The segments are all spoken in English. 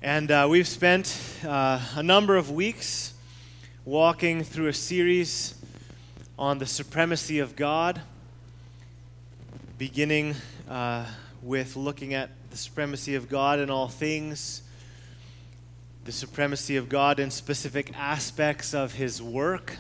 And we've spent a number of weeks walking through a series on the supremacy of God, beginning with looking at the supremacy of God in all things, the supremacy of God in specific aspects of His work.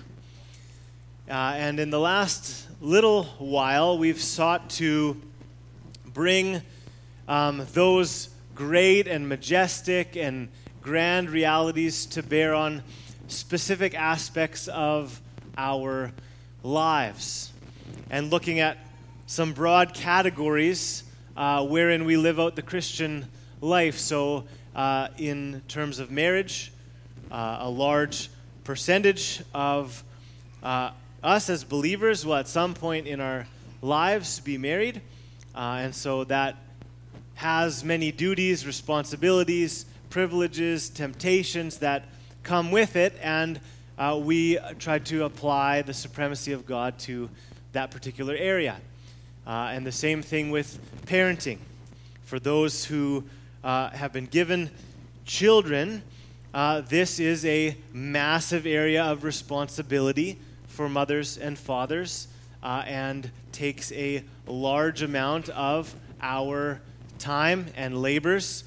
And in the last little while, we've sought to bring those great and majestic and grand realities to bear on specific aspects of our lives, and looking at some broad categories wherein we live out the Christian life. So in terms of marriage, a large percentage of us as believers will at some point in our lives be married, and so that has many duties, responsibilities, privileges, temptations that come with it, and we try to apply the supremacy of God to that particular area. And the same thing with parenting. For those who have been given children, this is a massive area of responsibility for mothers and fathers, and takes a large amount of our time and labors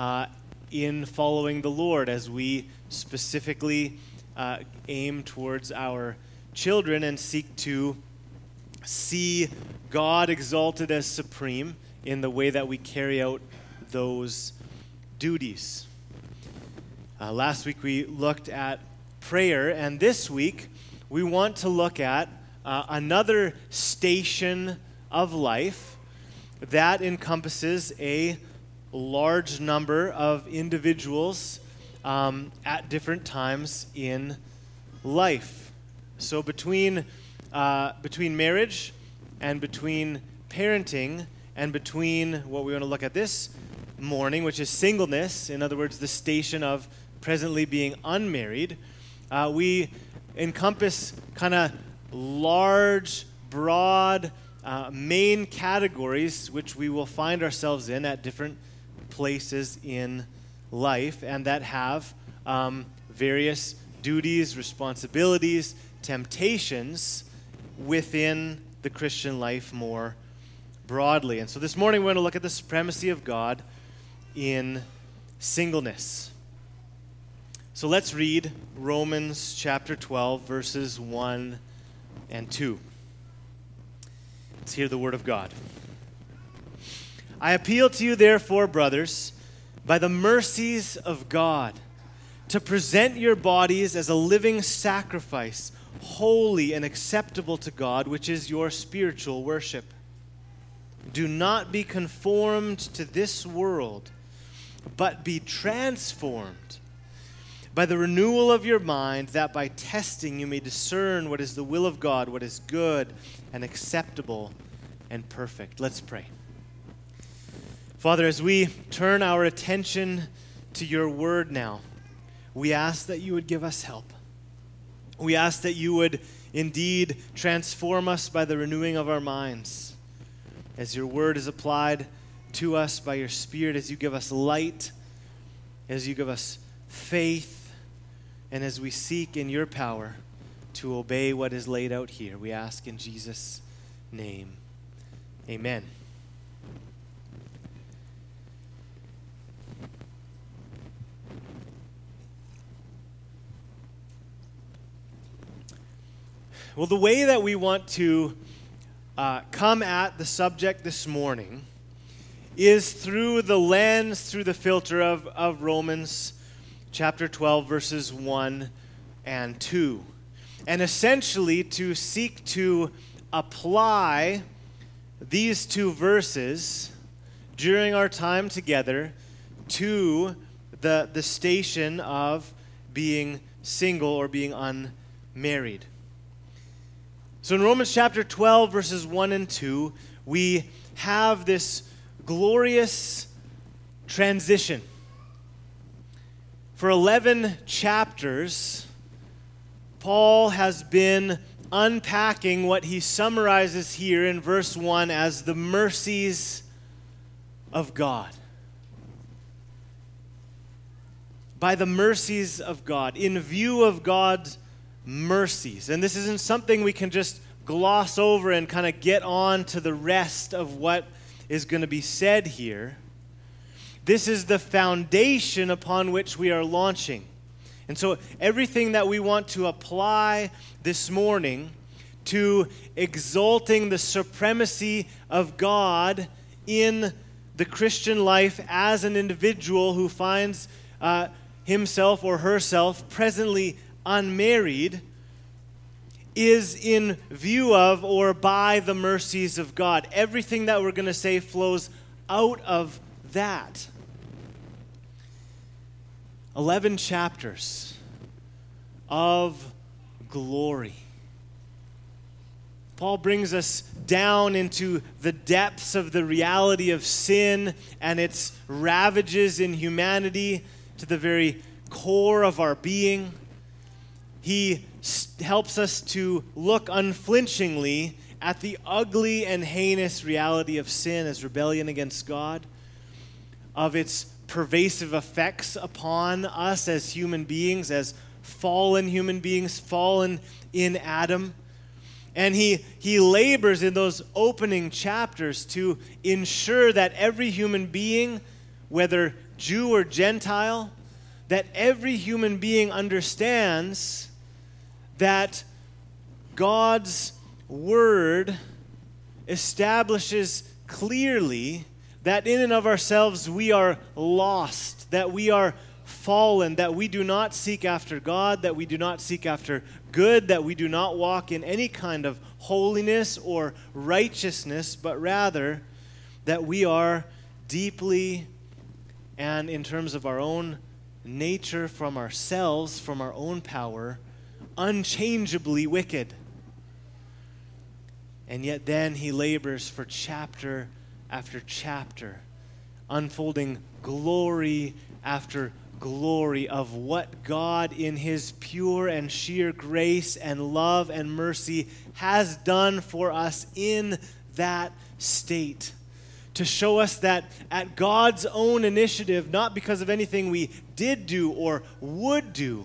in following the Lord as we specifically aim towards our children and seek to see God exalted as supreme in the way that we carry out those duties. Last week we looked at prayer, and this week we want to look at another station of life that encompasses a large number of individuals at different times in life. So between marriage and between parenting and between what we want to look at this morning, which is singleness, in other words, the station of presently being unmarried, we encompass kind of large, broad, main categories which we will find ourselves in at different places in life, and that have various duties, responsibilities, temptations within the Christian life more broadly. And so this morning we're going to look at the supremacy of God in singleness. So let's read Romans chapter 12, verses 1 and 2. Let's hear the word of God. I appeal to you, therefore, brothers, by the mercies of God, to present your bodies as a living sacrifice, holy and acceptable to God, which is your spiritual worship. Do not be conformed to this world, but be transformed by the renewal of your mind, that by testing you may discern what is the will of God, what is good and acceptable and perfect. Let's pray. Father, as we turn our attention to your word now, we ask that you would give us help. We ask that you would indeed transform us by the renewing of our minds, as your word is applied to us by your Spirit, as you give us light, as you give us faith, and as we seek in your power to obey what is laid out here. We ask in Jesus' name. Amen. Well, the way that we want to come at the subject this morning is through the lens, through the filter of Romans chapter 12, verses 1 and 2. And essentially to seek to apply these two verses during our time together to the station of being single or being unmarried. So in Romans chapter 12, verses 1 and 2, we have this glorious transition. For 11 chapters, Paul has been unpacking what he summarizes here in verse 1 as the mercies of God. by the mercies of God, in view of God's mercies. And this isn't something we can just gloss over and kind of get on to the rest of what is going to be said here. This is the foundation upon which we are launching. And so everything that we want to apply this morning to exalting the supremacy of God in the Christian life as an individual who finds himself or herself presently unmarried is in view of or by the mercies of God. Everything that we're going to say flows out of that. 11 chapters of glory. Paul brings us down into the depths of the reality of sin and its ravages in humanity to the very core of our being. He helps us to look unflinchingly at the ugly and heinous reality of sin as rebellion against God, of its pervasive effects upon us as human beings, as fallen human beings, fallen in Adam. And he labors in those opening chapters to ensure that every human being, whether Jew or Gentile, that every human being understands that God's word establishes clearly that in and of ourselves we are lost, that we are fallen, that we do not seek after God, that we do not seek after good, that we do not walk in any kind of holiness or righteousness, but rather that we are deeply, and in terms of our own nature, from ourselves, from our own power, unchangeably wicked. And yet then he labors for chapter after chapter, unfolding glory after glory of what God in his pure and sheer grace and love and mercy has done for us in that state. To show us that at God's own initiative, not because of anything we did do or would do,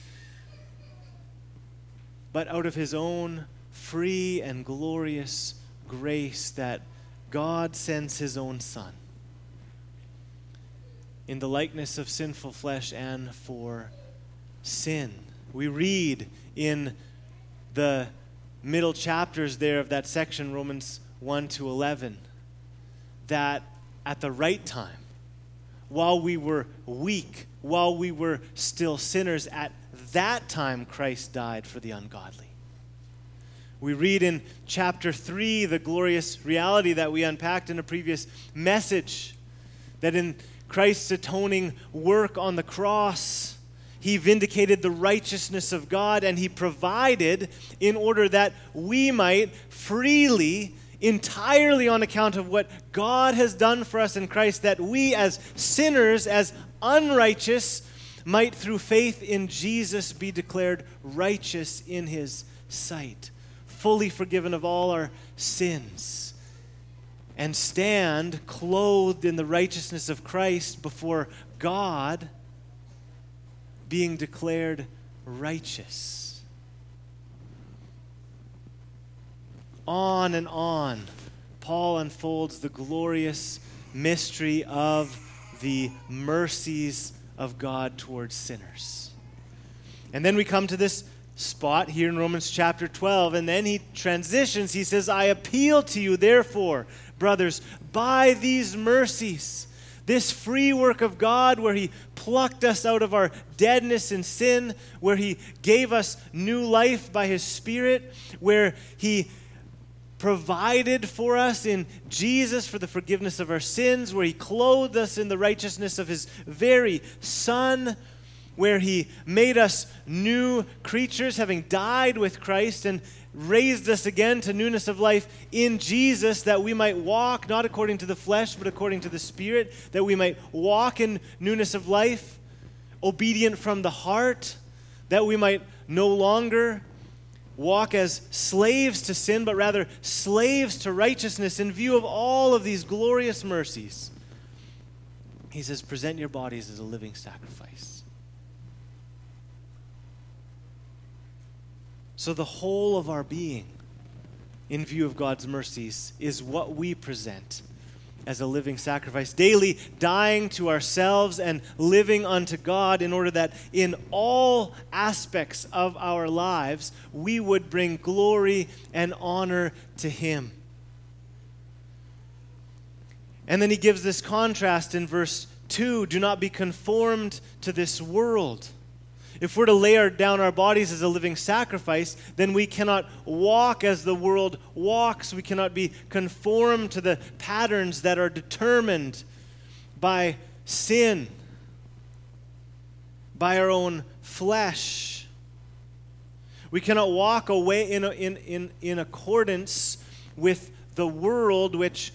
but out of his own free and glorious grace, that God sends his own Son in the likeness of sinful flesh and for sin. We read in the middle chapters there of that section, Romans 1 to 11, that at the right time, while we were weak, while we were still sinners, at that time Christ died for the ungodly. We read in chapter 3 the glorious reality that we unpacked in a previous message, that in Christ's atoning work on the cross, he vindicated the righteousness of God, and he provided in order that we might freely, entirely on account of what God has done for us in Christ, that we as sinners, as unrighteous, might through faith in Jesus be declared righteous in his sight, fully forgiven of all our sins, and stand clothed in the righteousness of Christ before God, being declared righteous. On and on, Paul unfolds the glorious mystery of the mercies of God towards sinners. And then we come to this spot here in Romans chapter 12, and then he transitions. He says, I appeal to you, therefore, brothers, by these mercies, this free work of God where he plucked us out of our deadness and sin, where he gave us new life by his Spirit, where he provided for us in Jesus for the forgiveness of our sins, where he clothed us in the righteousness of his very Son, where he made us new creatures, having died with Christ, and raised us again to newness of life in Jesus, that we might walk not according to the flesh, but according to the Spirit, that we might walk in newness of life, obedient from the heart, that we might no longer walk as slaves to sin, but rather slaves to righteousness. In view of all of these glorious mercies, he says, present your bodies as a living sacrifice. So the whole of our being, in view of God's mercies, is what we present as a living sacrifice, daily dying to ourselves and living unto God, in order that in all aspects of our lives we would bring glory and honor to Him. And then he gives this contrast in verse 2, do not be conformed to this world. If we're to lay down our bodies as a living sacrifice, then we cannot walk as the world walks. We cannot be conformed to the patterns that are determined by sin, by our own flesh. We cannot walk away in accordance with the world, which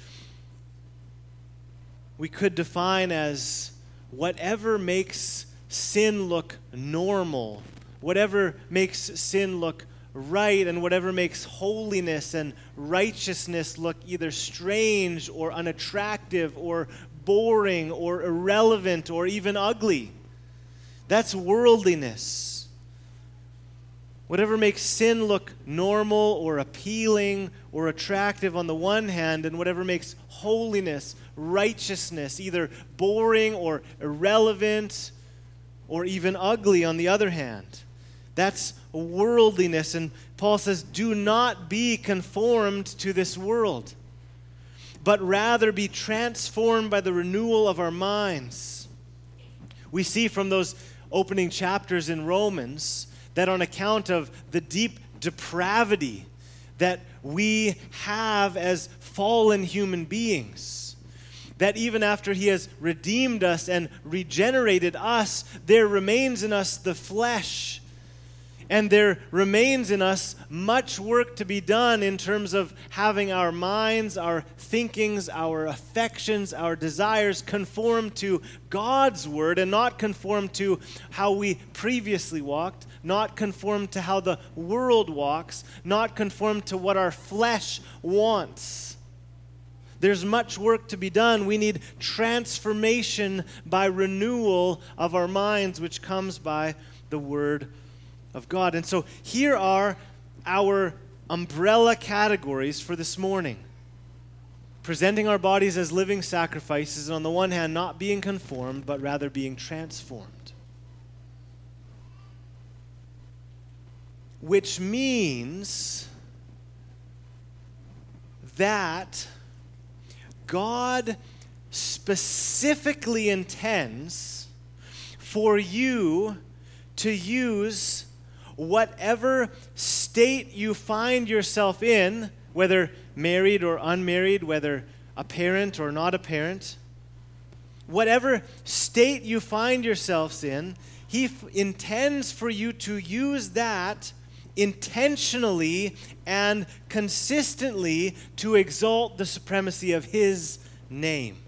we could define as whatever makes sin look normal, whatever makes sin look right, and whatever makes holiness and righteousness look either strange or unattractive or boring or irrelevant or even ugly. That's worldliness. Whatever makes sin look normal or appealing or attractive on the one hand, and whatever makes holiness, righteousness either boring or irrelevant or even ugly on the other hand. That's worldliness. And Paul says, do not be conformed to this world, but rather be transformed by the renewal of our minds. We see from those opening chapters in Romans that on account of the deep depravity that we have as fallen human beings, that even after He has redeemed us and regenerated us, there remains in us the flesh. And there remains in us much work to be done in terms of having our minds, our thinkings, our affections, our desires conform to God's word and not conform to how we previously walked, not conform to how the world walks, not conform to what our flesh wants. There's much work to be done. We need transformation by renewal of our minds, which comes by the Word of God. And so here are our umbrella categories for this morning. Presenting our bodies as living sacrifices, and on the one hand, not being conformed, but rather being transformed. Which means that God specifically intends for you to use whatever state you find yourself in, whether married or unmarried, whether a parent or not a parent, whatever state you find yourselves in, He intends for you to use that intentionally and consistently to exalt the supremacy of His name.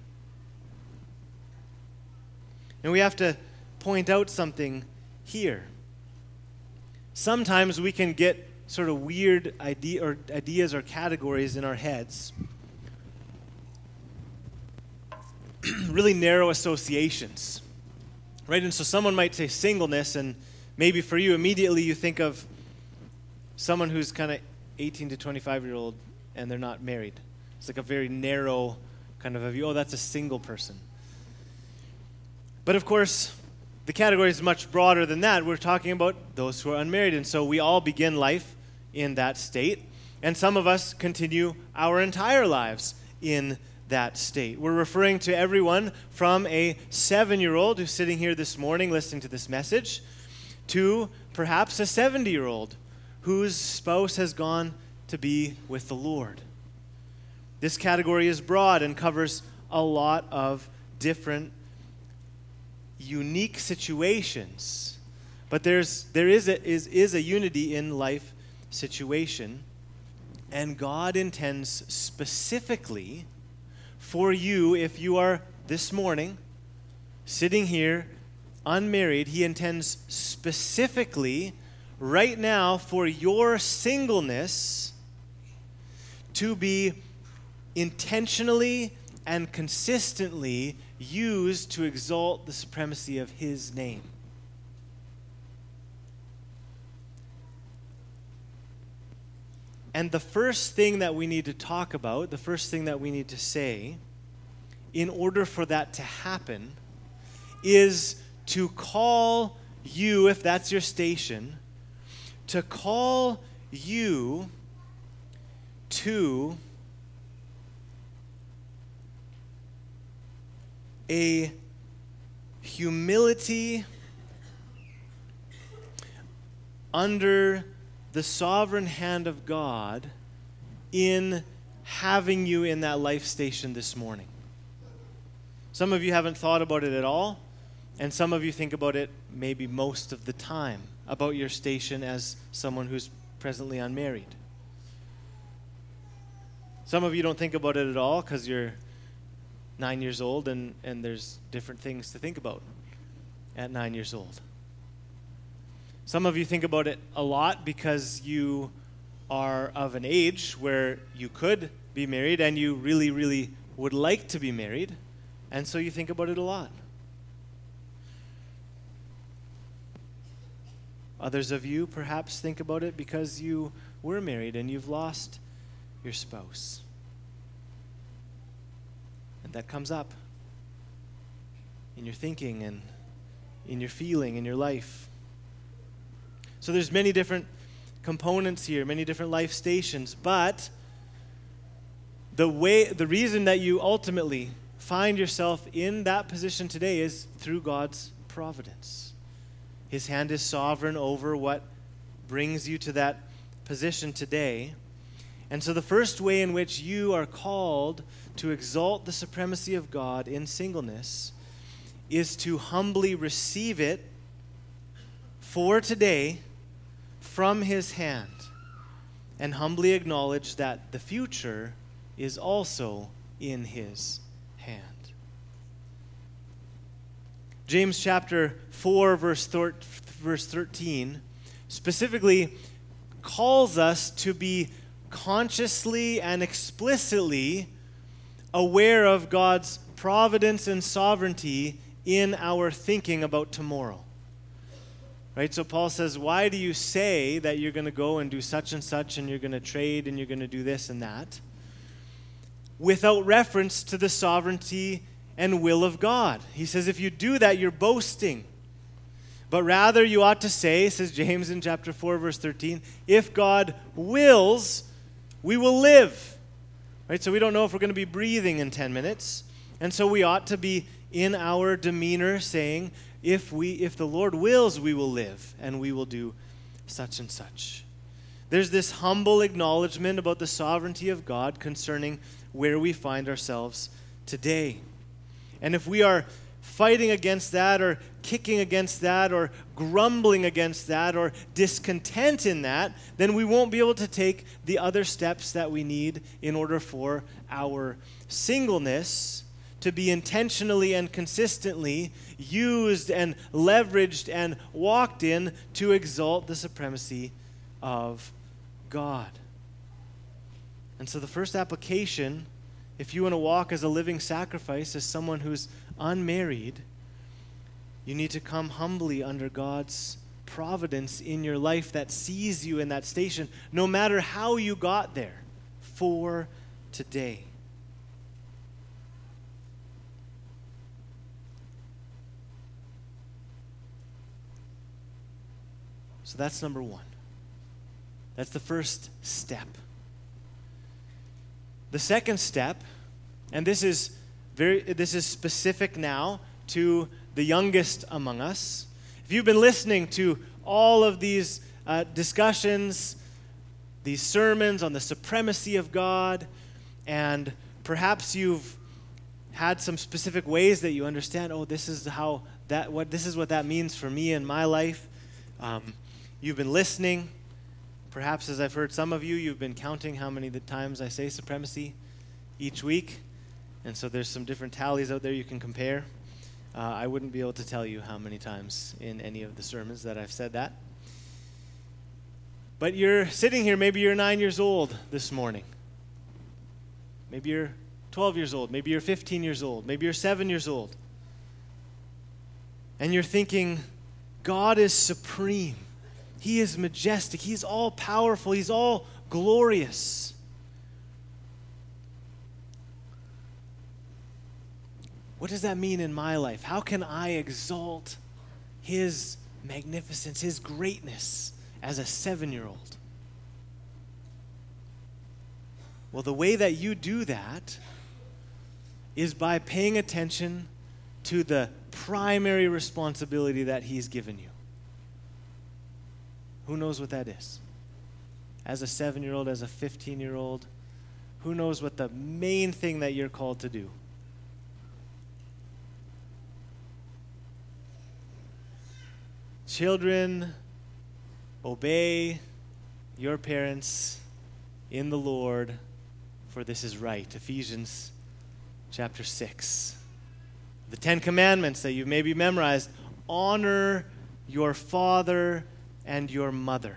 And we have to point out something here. Sometimes we can get sort of weird ideas or categories in our heads, really narrow associations, right? And so someone might say singleness, and maybe for you immediately you think of someone who's kind of 18 to 25-year-old and they're not married. It's like a very narrow kind of a view. Oh, that's a single person. But of course, the category is much broader than that. We're talking about those who are unmarried. And so we all begin life in that state. And some of us continue our entire lives in that state. We're referring to everyone from a 7-year-old who's sitting here this morning listening to this message to perhaps a 70-year-old whose spouse has gone to be with the Lord. This category is broad and covers a lot of different unique situations. But there is a unity in life situation, and God intends specifically for you, if you are this morning sitting here unmarried, He intends specifically right now for your singleness to be intentionally and consistently used to exalt the supremacy of His name. And the first thing that we need to talk about, the first thing that we need to say, in order for that to happen, is to call you, if that's your station, to call you to a humility under the sovereign hand of God in having you in that life station this morning. Some of you haven't thought about it at all, and some of you think about it maybe most of the time, about your station as someone who's presently unmarried. Some of you don't think about it at all because you're 9 years old and there's different things to think about at 9 years old. Some of you think about it a lot because you are of an age where you could be married and you really, really would like to be married, and so you think about it a lot. Others of you perhaps think about it because you were married and you've lost your spouse. And that comes up in your thinking and in your feeling, in your life. So there's many different components here, many different life stations, but the reason that you ultimately find yourself in that position today is through God's providence. His hand is sovereign over what brings you to that position today. And so the first way in which you are called to exalt the supremacy of God in singleness is to humbly receive it for today from His hand and humbly acknowledge that the future is also in His hand. James chapter 4, verse 13 specifically calls us to be consciously and explicitly aware of God's providence and sovereignty in our thinking about tomorrow. Right? So Paul says, why do you say that you're going to go and do such and such and you're going to trade and you're going to do this and that without reference to the sovereignty and will of God? He says if you do that, you're boasting. But rather you ought to say, says James in chapter 4, verse 13, if God wills, we will live. Right? So we don't know if we're going to be breathing in 10 minutes. And so we ought to be in our demeanor saying, if the Lord wills, we will live and we will do such and such. There's this humble acknowledgement about the sovereignty of God concerning where we find ourselves today. And if we are fighting against that or kicking against that or grumbling against that or discontent in that, then we won't be able to take the other steps that we need in order for our singleness to be intentionally and consistently used and leveraged and walked in to exalt the supremacy of God. And so the first application, if you want to walk as a living sacrifice, as someone who's unmarried, you need to come humbly under God's providence in your life that sees you in that station, no matter how you got there, for today. So that's number one. That's the first step. The second step, and this is specific now to the youngest among us. If you've been listening to all of these discussions, these sermons on the supremacy of God, and perhaps you've had some specific ways that you understand, this is what that means for me in my life. You've been listening. Perhaps, as I've heard some of you, you've been counting how many times I say supremacy each week. And so there's some different tallies out there you can compare. I wouldn't be able to tell you how many times in any of the sermons that I've said that. But you're sitting here, maybe you're 9 years old this morning. Maybe you're 12 years old. Maybe you're 15 years old. Maybe you're 7 years old. And you're thinking, God is supreme. He is majestic. He's all powerful. He's all glorious. What does that mean in my life? How can I exalt his magnificence, his greatness as a 7-year-old? Well, the way that you do that is by paying attention to the primary responsibility that he's given you. Who knows what that is? As a 7-year-old, as a 15-year-old, who knows what the main thing that you're called to do? Children, obey your parents in the Lord, for this is right. Ephesians chapter 6. The 10 Commandments that you've maybe memorized. Honor your father and your mother.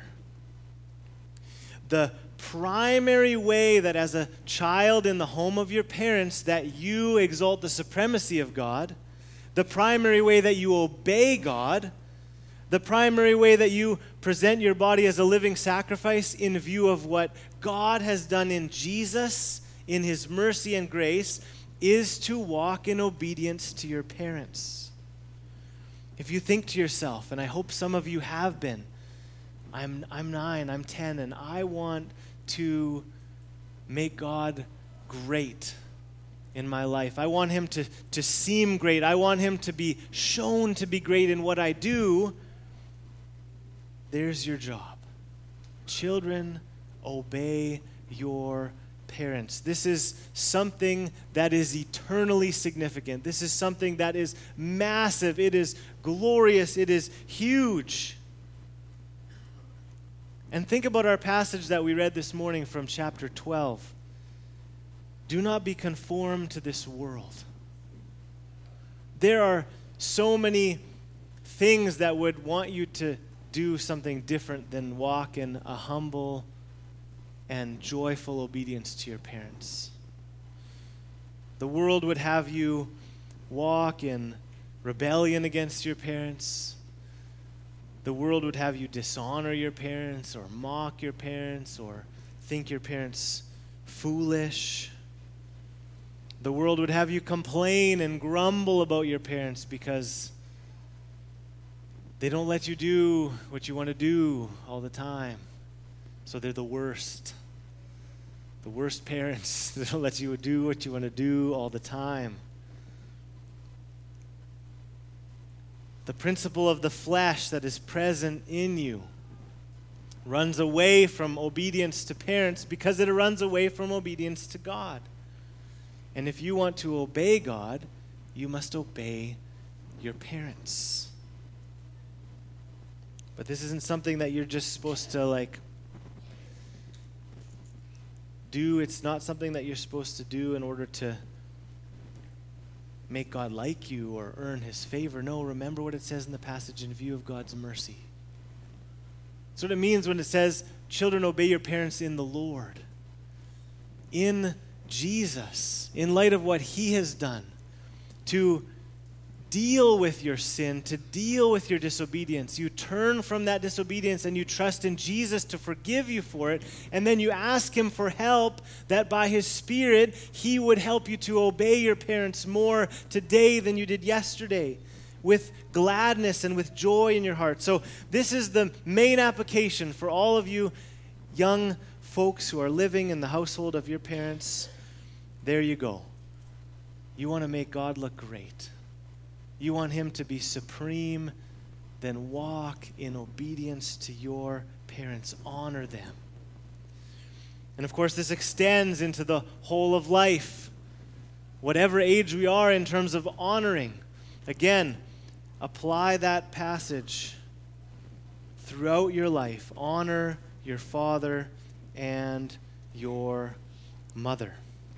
The primary way that as a child in the home of your parents that you exalt the supremacy of God, the primary way that you obey God, the primary way that you present your body as a living sacrifice in view of what God has done in Jesus, in his mercy and grace, is to walk in obedience to your parents. If you think to yourself, and I hope some of you have been, I'm 9, I'm 10, and I want to make God great in my life. I want him to seem great. I want him to be shown to be great in what I do. There's your job. Children, obey your parents. This is something that is eternally significant. This is something that is massive. It is glorious. It is huge. And think about our passage that we read this morning from chapter 12. Do not be conformed to this world. There are so many things that would want you to do something different than walk in a humble and joyful obedience to your parents. The world would have you walk in rebellion against your parents. The world would have you dishonor your parents or mock your parents or think your parents foolish. The world would have you complain and grumble about your parents because they don't let you do what you want to do all the time. So they're the worst. The worst parents. They don't let you do what you want to do all the time. The principle of the flesh that is present in you runs away from obedience to parents because it runs away from obedience to God. And if you want to obey God, you must obey your parents. But this isn't something that you're just supposed to do. It's not something that you're supposed to do in order to make God like you or earn his favor. No, remember what it says in the passage, in view of God's mercy. That's what it means when it says, children, obey your parents in the Lord. In Jesus, in light of what he has done, to deal with your sin, to deal with your disobedience. You turn from that disobedience and you trust in Jesus to forgive you for it, and then you ask him for help that by his Spirit he would help you to obey your parents more today than you did yesterday, with gladness and with joy in your heart. So this is the main application for all of you young folks who are living in the household of your parents. There you go. You want to make God look great. You want him to be supreme, then walk in obedience to your parents. Honor them. And of course, this extends into the whole of life. Whatever age we are in terms of honoring. Again, apply that passage throughout your life. Honor your father and your mother.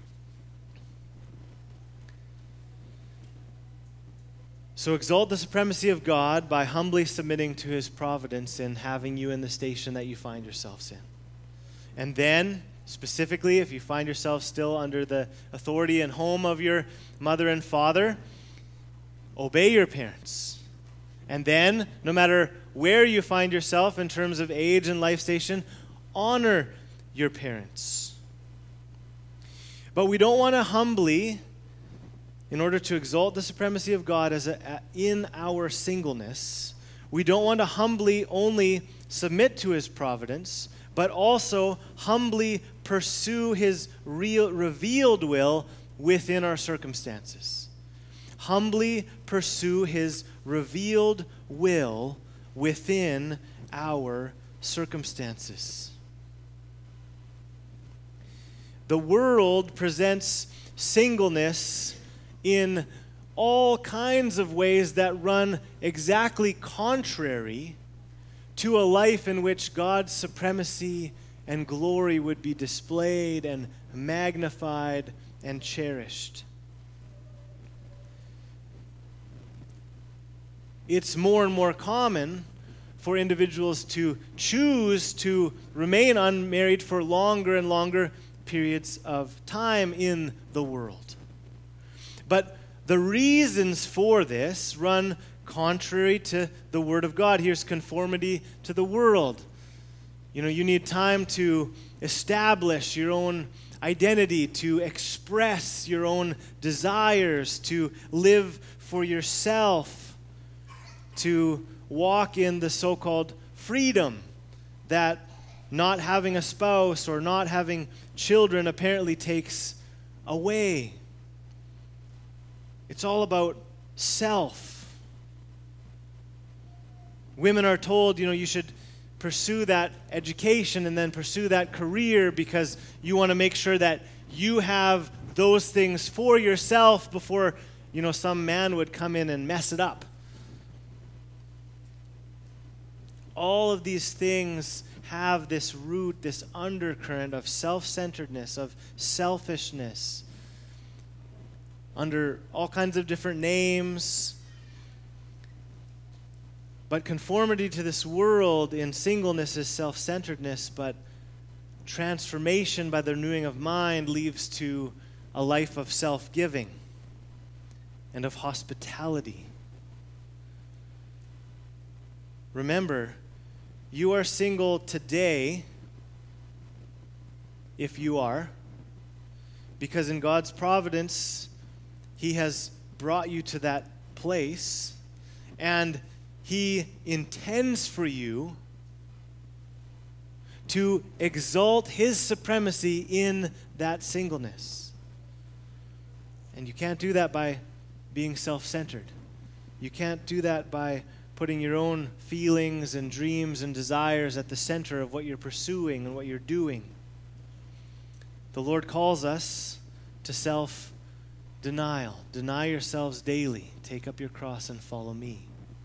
So exalt the supremacy of God by humbly submitting to his providence and having you in the station that you find yourselves in. And then, specifically, if you find yourself still under the authority and home of your mother and father, obey your parents. And then, no matter where you find yourself in terms of age and life station, honor your parents. But we don't want to humbly, in order to exalt the supremacy of God in our singleness, we don't want to humbly only submit to his providence, but also humbly pursue his revealed will within our circumstances. Humbly pursue his revealed will within our circumstances. The world presents singleness in all kinds of ways that run exactly contrary to a life in which God's supremacy and glory would be displayed and magnified and cherished. It's more and more common for individuals to choose to remain unmarried for longer and longer periods of time in the world. But the reasons for this run contrary to the Word of God. Here's conformity to the world. You need time to establish your own identity, to express your own desires, to live for yourself, to walk in the so-called freedom that not having a spouse or not having children apparently takes away. It's all about self. Women are told, you should pursue that education and then pursue that career because you want to make sure that you have those things for yourself before, some man would come in and mess it up. All of these things have this root, this undercurrent of self-centeredness, of selfishness, under all kinds of different names. But conformity to this world in singleness is self-centeredness, but transformation by the renewing of mind leads to a life of self-giving and of hospitality. Remember, you are single today, if you are, because in God's providence, he has brought you to that place, and he intends for you to exalt his supremacy in that singleness. And you can't do that by being self-centered. You can't do that by putting your own feelings and dreams and desires at the center of what you're pursuing and what you're doing. The Lord calls us to self-denial. Deny yourselves daily. Take up your cross and follow me.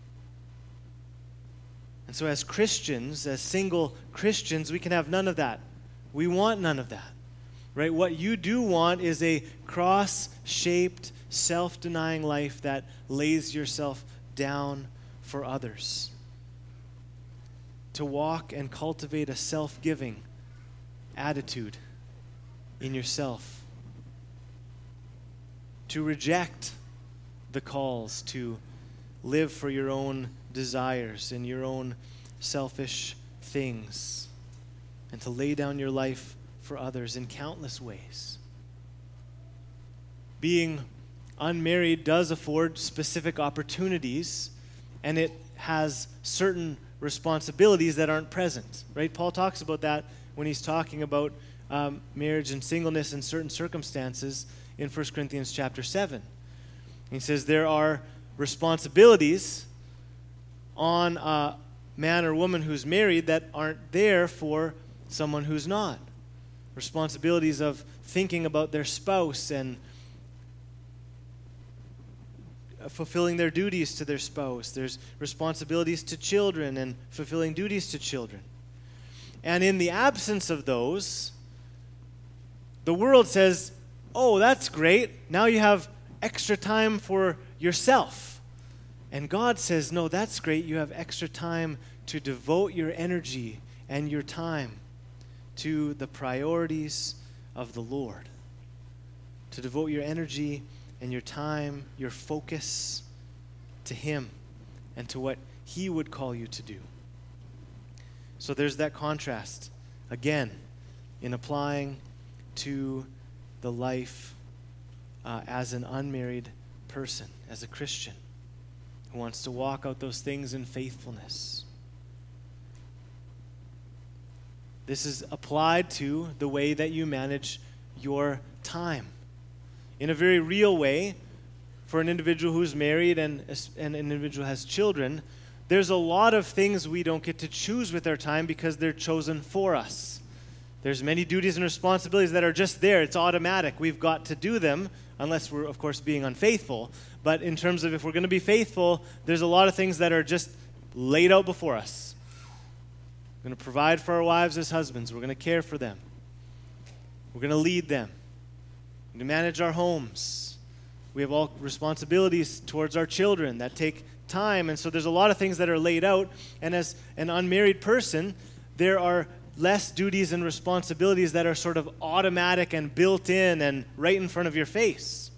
And so as Christians, as single Christians, we can have none of that. We want none of that. Right? What you do want is a cross-shaped, self-denying life that lays yourself down for others. To walk and cultivate a self-giving attitude in yourself. To reject the calls to live for your own desires and your own selfish things, and to lay down your life for others in countless ways. Being unmarried does afford specific opportunities, and it has certain responsibilities that aren't present, right? Paul talks about that when he's talking about marriage and singleness in certain circumstances in 1 Corinthians chapter 7. He says there are responsibilities on a man or woman who's married that aren't there for someone who's not. Responsibilities of thinking about their spouse and fulfilling their duties to their spouse. There's responsibilities to children and fulfilling duties to children. And in the absence of those, the world says, oh, that's great. Now you have extra time for yourself. And God says, no, that's great. You have extra time to devote your energy and your time to the priorities of the Lord. To devote your energy and your time, your focus to him and to what he would call you to do. So there's that contrast. Again, in applying to the life as an unmarried person, as a Christian who wants to walk out those things in faithfulness. This is applied to the way that you manage your time. In a very real way, for an individual who's married and an individual who has children, there's a lot of things we don't get to choose with our time because they're chosen for us. There's many duties and responsibilities that are just there. It's automatic. We've got to do them, unless we're, of course, being unfaithful. But in terms of if we're going to be faithful, there's a lot of things that are just laid out before us. We're going to provide for our wives as husbands. We're going to care for them. We're going to lead them. We're going to manage our homes. We have all responsibilities towards our children that take time. And so there's a lot of things that are laid out. And as an unmarried person, there are less duties and responsibilities that are sort of automatic and built in and right in front of your face.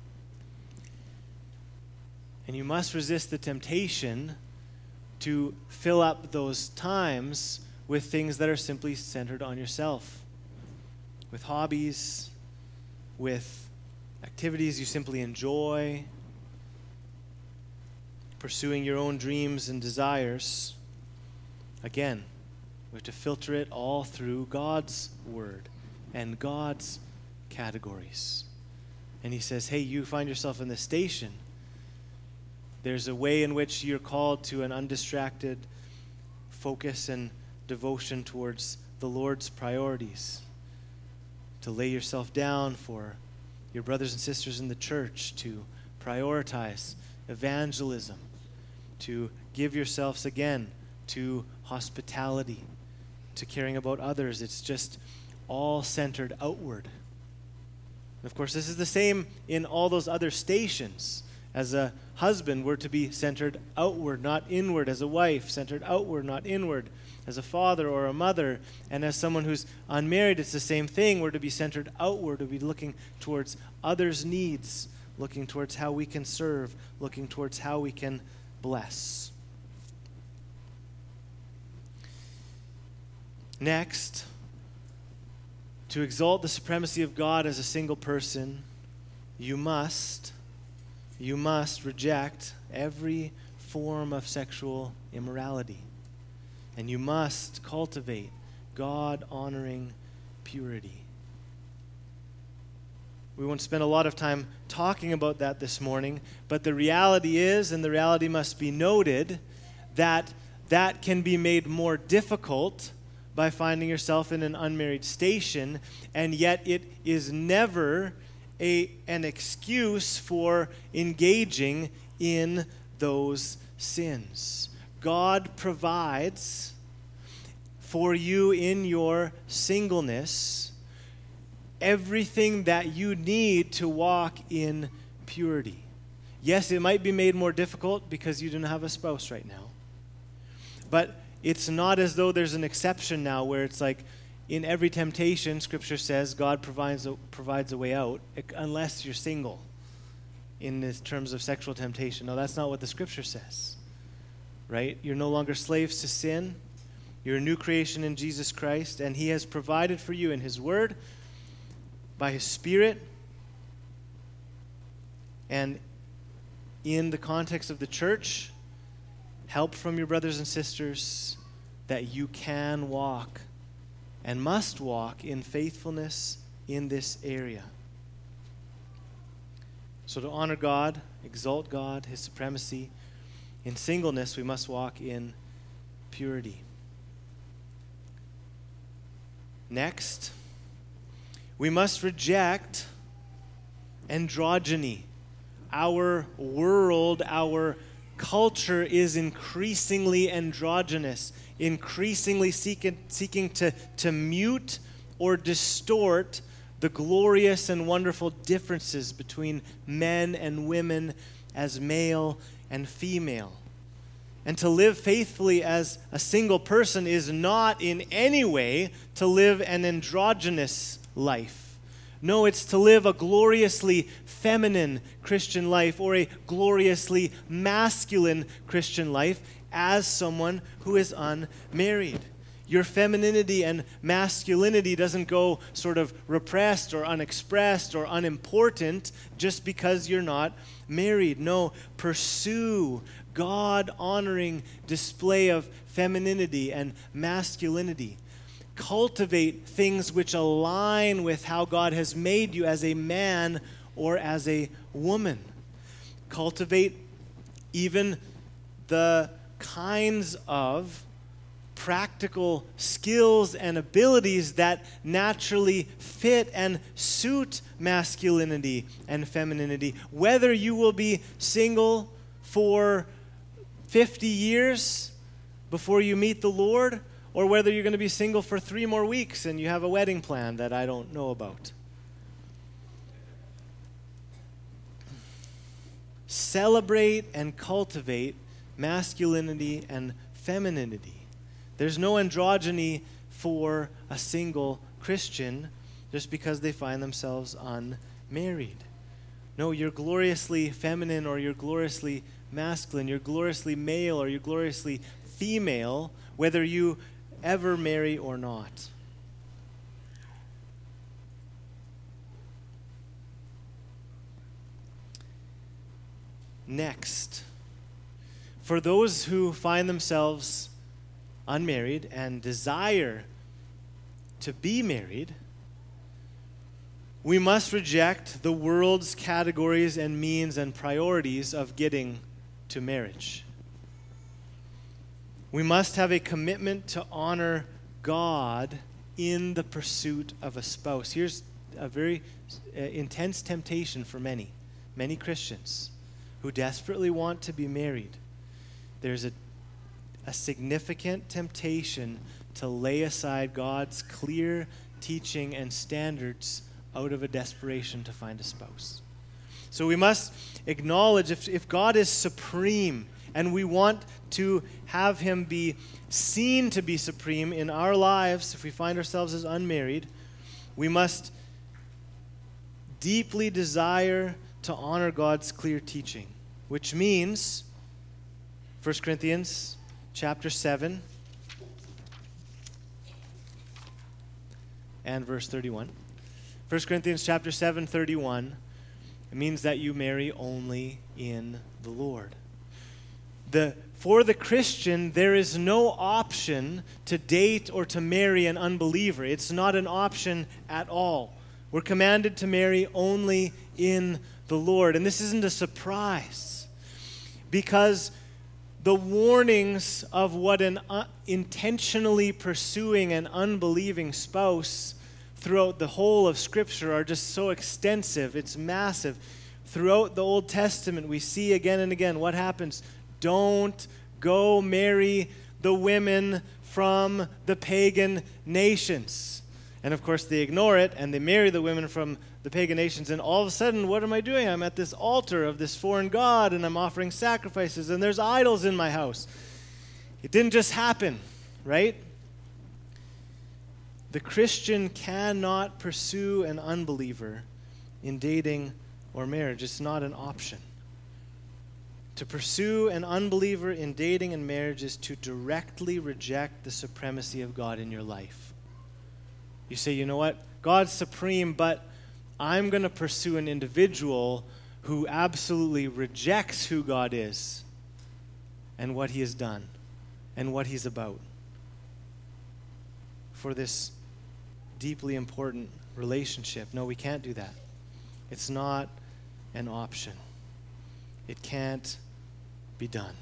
And you must resist the temptation to fill up those times with things that are simply centered on yourself, with hobbies, with activities you simply enjoy, pursuing your own dreams and desires. Again, we have to filter it all through God's word and God's categories. And he says, hey, you find yourself in this station. There's a way in which you're called to an undistracted focus and devotion towards the Lord's priorities. To lay yourself down for your brothers and sisters in the church, to prioritize evangelism, to give yourselves again to hospitality, to caring about others. It's just all centered outward. And of course, this is the same in all those other stations. As a husband, we're to be centered outward, not inward. As a wife, centered outward, not inward. As a father or a mother. And as someone who's unmarried, it's the same thing. We're to be centered outward, to be looking towards others' needs, looking towards how we can serve, looking towards how we can bless. Next, to exalt the supremacy of God as a single person, you must reject every form of sexual immorality. And you must cultivate God-honoring purity. We won't spend a lot of time talking about that this morning, but the reality is, and the reality must be noted, that that can be made more difficult by finding yourself in an unmarried station, and yet it is never an excuse for engaging in those sins. God provides for you in your singleness everything that you need to walk in purity. Yes, it might be made more difficult because you don't have a spouse right now. But it's not as though there's an exception now where it's like, in every temptation, Scripture says God provides a way out, unless you're single in this terms of sexual temptation. No, that's not what the Scripture says, right? You're no longer slaves to sin. You're a new creation in Jesus Christ, and He has provided for you in His Word, by His Spirit, and in the context of the church, help from your brothers and sisters that you can walk and must walk in faithfulness in this area. So to honor God, exalt God, His supremacy, in singleness we must walk in purity. Next, we must reject androgyny. Our world, our culture is increasingly androgynous, increasingly seeking to mute or distort the glorious and wonderful differences between men and women as male and female. And to live faithfully as a single person is not in any way to live an androgynous life. No, it's to live a gloriously feminine Christian life or a gloriously masculine Christian life as someone who is unmarried. Your femininity and masculinity doesn't go sort of repressed or unexpressed or unimportant just because you're not married. No, pursue God-honoring display of femininity and masculinity. Cultivate things which align with how God has made you as a man or as a woman. Cultivate even the kinds of practical skills and abilities that naturally fit and suit masculinity and femininity. Whether you will be single for 50 years before you meet the Lord, or whether you're going to be single for 3 more weeks and you have a wedding plan that I don't know about. Celebrate and cultivate masculinity and femininity. There's no androgyny for a single Christian just because they find themselves unmarried. No, you're gloriously feminine or you're gloriously masculine. You're gloriously male or you're gloriously female, whether you ever marry or not. Next, for those who find themselves unmarried and desire to be married, we must reject the world's categories and means and priorities of getting to marriage. We must have a commitment to honor God in the pursuit of a spouse. Here's a very intense temptation for many Christians who desperately want to be married. There's a significant temptation to lay aside God's clear teaching and standards out of a desperation to find a spouse. So we must acknowledge if God is supreme and we want to have him be seen to be supreme in our lives, if we find ourselves as unmarried, we must deeply desire to honor God's clear teaching, which means 1 Corinthians chapter 7 and verse 31. 1 Corinthians chapter 7, 31, it means that you marry only in the Lord. For the Christian, there is no option to date or to marry an unbeliever. It's not an option at all. We're commanded to marry only in the Lord. And this isn't a surprise, because the warnings of what an intentionally pursuing an unbelieving spouse throughout the whole of Scripture are just so extensive. It's massive. Throughout the Old Testament, we see again and again what happens. Don't go marry the women from the pagan nations. And of course, they ignore it, and they marry the women from the pagan nations, and all of a sudden, what am I doing? I'm at this altar of this foreign god, and I'm offering sacrifices, and there's idols in my house. It didn't just happen, right? The Christian cannot pursue an unbeliever in dating or marriage. It's not an option. To pursue an unbeliever in dating and marriage is to directly reject the supremacy of God in your life. You say, you know what? God's supreme, but I'm going to pursue an individual who absolutely rejects who God is and what he has done and what he's about for this deeply important relationship. No, we can't do that. It's not an option. It can't be done.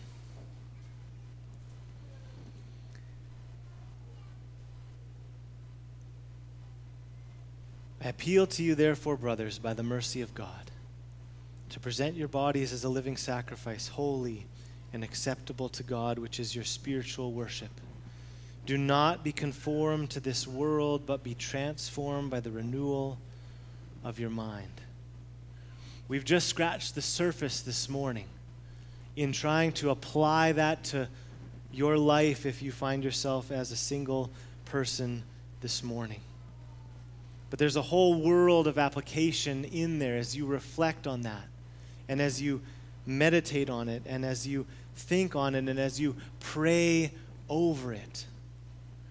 I appeal to you, therefore, brothers, by the mercy of God, to present your bodies as a living sacrifice, holy and acceptable to God, which is your spiritual worship. Do not be conformed to this world, but be transformed by the renewal of your mind. We've just scratched the surface this morning in trying to apply that to your life if you find yourself as a single person this morning. But there's a whole world of application in there as you reflect on that, and as you meditate on it, and as you think on it, and as you pray over it.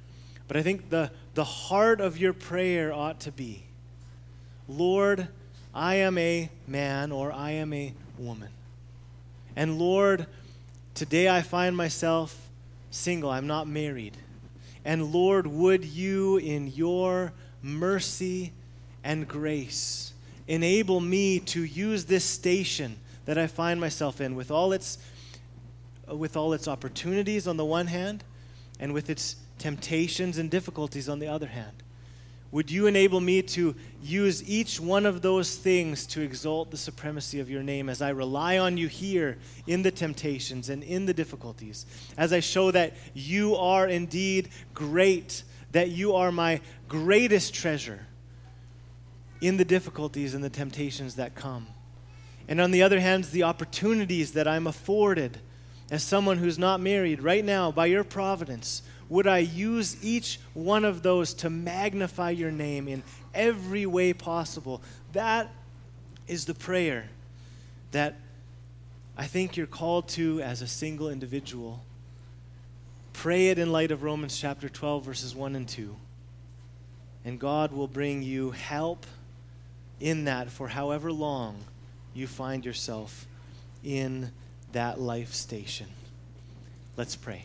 But I think the heart of your prayer ought to be, Lord, I am a man or I am a woman. And Lord, today I find myself single. I'm not married. And Lord, would you in your mercy and grace enable me to use this station that I find myself in with all its opportunities on the one hand and with its temptations and difficulties on the other hand. Would you enable me to use each one of those things to exalt the supremacy of your name as I rely on you here in the temptations and in the difficulties, as I show that you are indeed great, that you are my greatest treasure in the difficulties and the temptations that come. And on the other hand, the opportunities that I'm afforded as someone who's not married right now by your providence. Would I use each one of those to magnify your name in every way possible? That is the prayer that I think you're called to as a single individual. Pray it in light of Romans chapter 12, verses 1 and 2. And God will bring you help in that for however long you find yourself in that life station. Let's pray.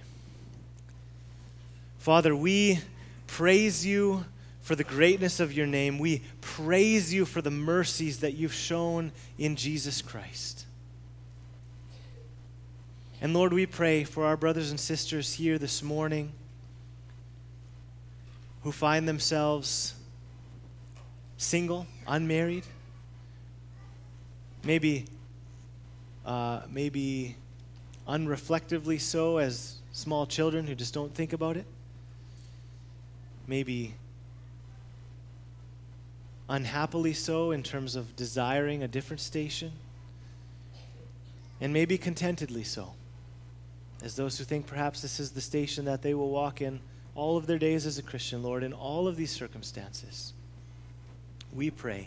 Father, we praise you for the greatness of your name. We praise you for the mercies that you've shown in Jesus Christ. And Lord, we pray for our brothers and sisters here this morning who find themselves single, unmarried, maybe unreflectively so as small children who just don't think about it. Maybe unhappily so in terms of desiring a different station. And maybe contentedly so, as those who think perhaps this is the station that they will walk in all of their days as a Christian. Lord, in all of these circumstances, we pray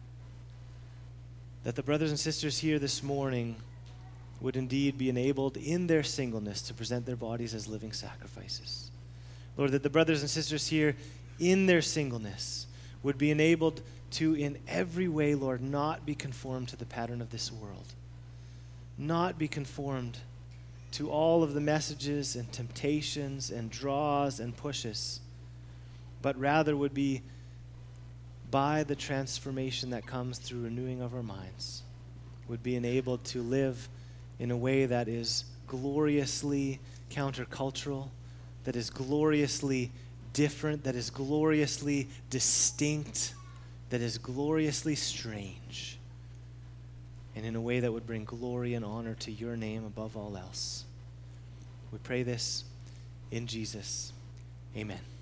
that the brothers and sisters here this morning would indeed be enabled in their singleness to present their bodies as living sacrifices. Lord, that the brothers and sisters here in their singleness would be enabled to, in every way, Lord, not be conformed to the pattern of this world, not be conformed to all of the messages and temptations and draws and pushes, but rather would be by the transformation that comes through renewing of our minds, would be enabled to live in a way that is gloriously countercultural, that is gloriously different, that is gloriously distinct, that is gloriously strange, and in a way that would bring glory and honor to your name above all else. We pray this in Jesus. Amen.